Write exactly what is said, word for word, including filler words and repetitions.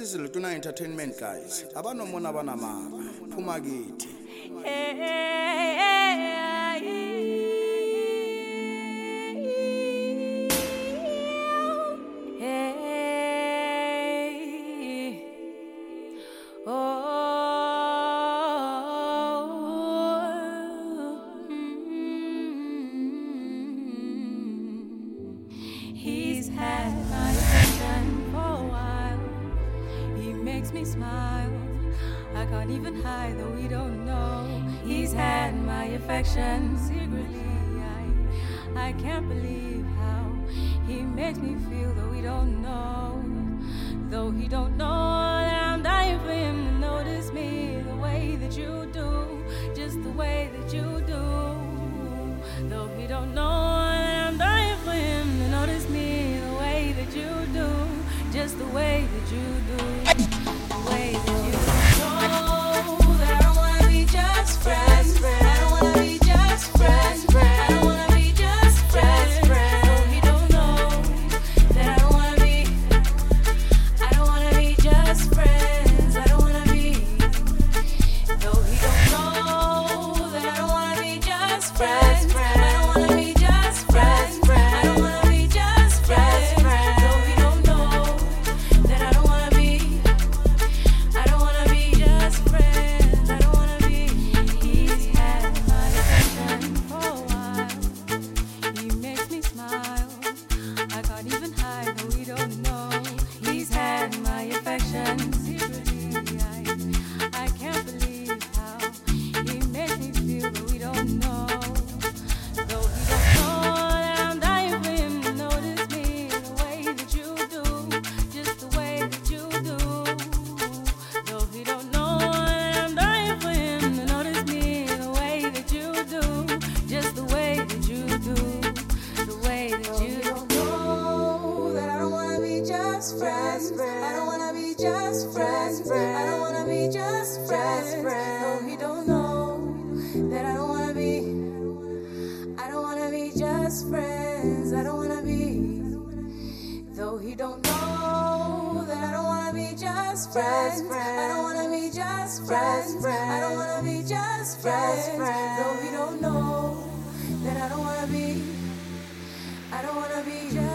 Sizwe Tuna Entertainment guys. Abanomona abanamanga. Phuma kithi. He's had my attention for a while. He makes me smile. I can't even hide, though we don't know. He's had my affection secretly. I, I can't believe how he makes me feel, though we don't know. Though he don't know that I'm dying for him to notice me the way that you do, just the way that you do. Though he don't know that I'm dying for him to notice me the way that you do, just the way that you do, the way that you know that I don't wanna be just friends. I don't wanna be just friends. I don't wanna be just friends. Though he don't know that I don't wanna be. I don't wanna be just friends. I don't wanna be. Though he don't know that I don't wanna be just friends. I don't wanna be just friends. I don't wanna be just friends. Though he don't know that I don't wanna be. I don't wanna be just friends. I don't wanna be. He's had my attention for a while. He makes me smile. I can't even hide, though we don't know. He's had my affection secretly. I, I can't believe how he makes me feel, though we don't know. Though he don't know that I'm dying for him to notice me the way that you do, just the way that you do. Though he don't know that I'm dying for him to notice me the way that you do, just the way that you do, the way that you do. Know that I don't wanna be just friends. I don't wanna be just friends. I don't wanna be just friends. Though he don't know that I don't wanna be. I don't wanna be just friends. I don't wanna be. Though he don't know that I don't wanna be just friends. I don't wanna be just friends. I don't wanna be just friends. Though he don't know that I don't wanna be. I don't wanna be just